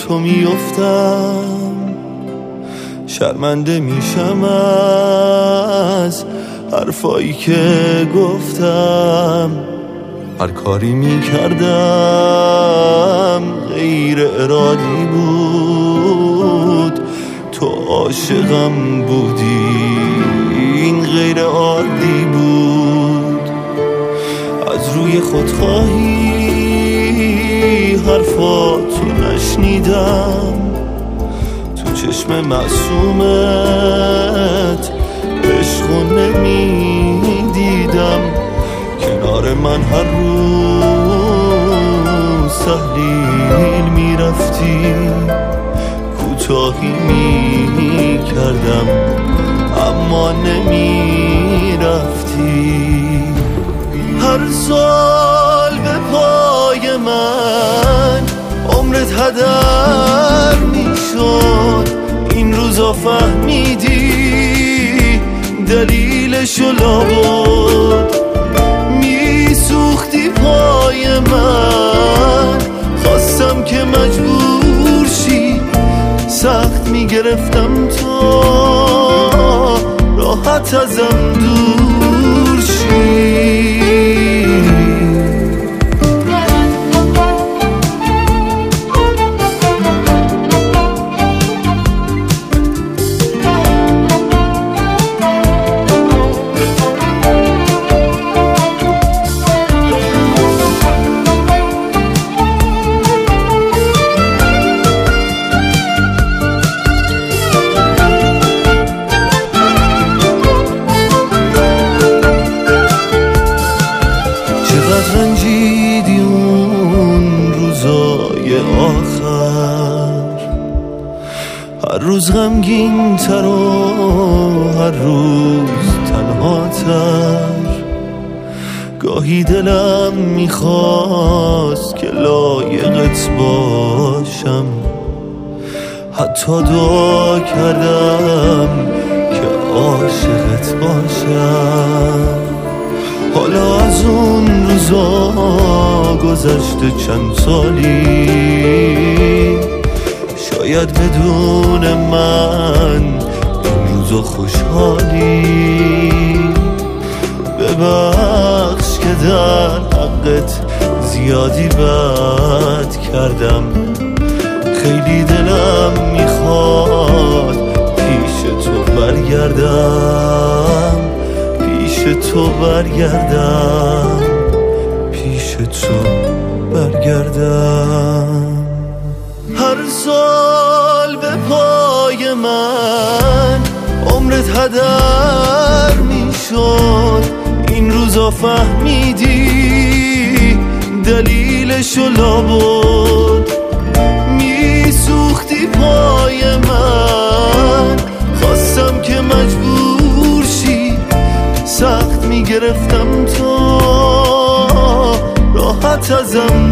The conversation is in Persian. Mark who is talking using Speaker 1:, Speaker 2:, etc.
Speaker 1: تو میافتم، شرمنده میشم از حرفایی که گفتم. هر کاری میکردم غیر ارادی بود، تو عاشقم بودی، این غیر عادی بود. از روی خودخواهی حرفاتو نشنیدم، تو چشم معصومت عشقو نمیدیدم. کنار من هر روز تحلیل میرفتی، کوتاهی میکردم اما نمیرفتی. هر سال به پای من عمرت هدر میشد، این روزا فهمیدی دلیلشو لابد. میسوختی پای من، خواستم که مجبور شی، سخت میگرفتم تا راحت ازم دور شی. رنجیدی اون روزای آخر، هر روز غمگین تر و هر روز تنها تر. گاهی دلم میخواست که لایقت باشم، حتی دعا کردم که عاشقت باشم. حالا از اون روزا گذشته چند سالی، شاید بدون من این روزا خوشحالی. ببخش که در حقت زیادی بد کردم، خیلی دلم میخواد پیش تو برگردم، پیش تو برگردم، پیش تو برگردم. هر سال به پای من عمرت هدر میشد، این روزا فهمیدی دلیلشو لابد. میسوختی پای من، خواستم که مجبور شی، سخت میگرفتم تا راحت ازم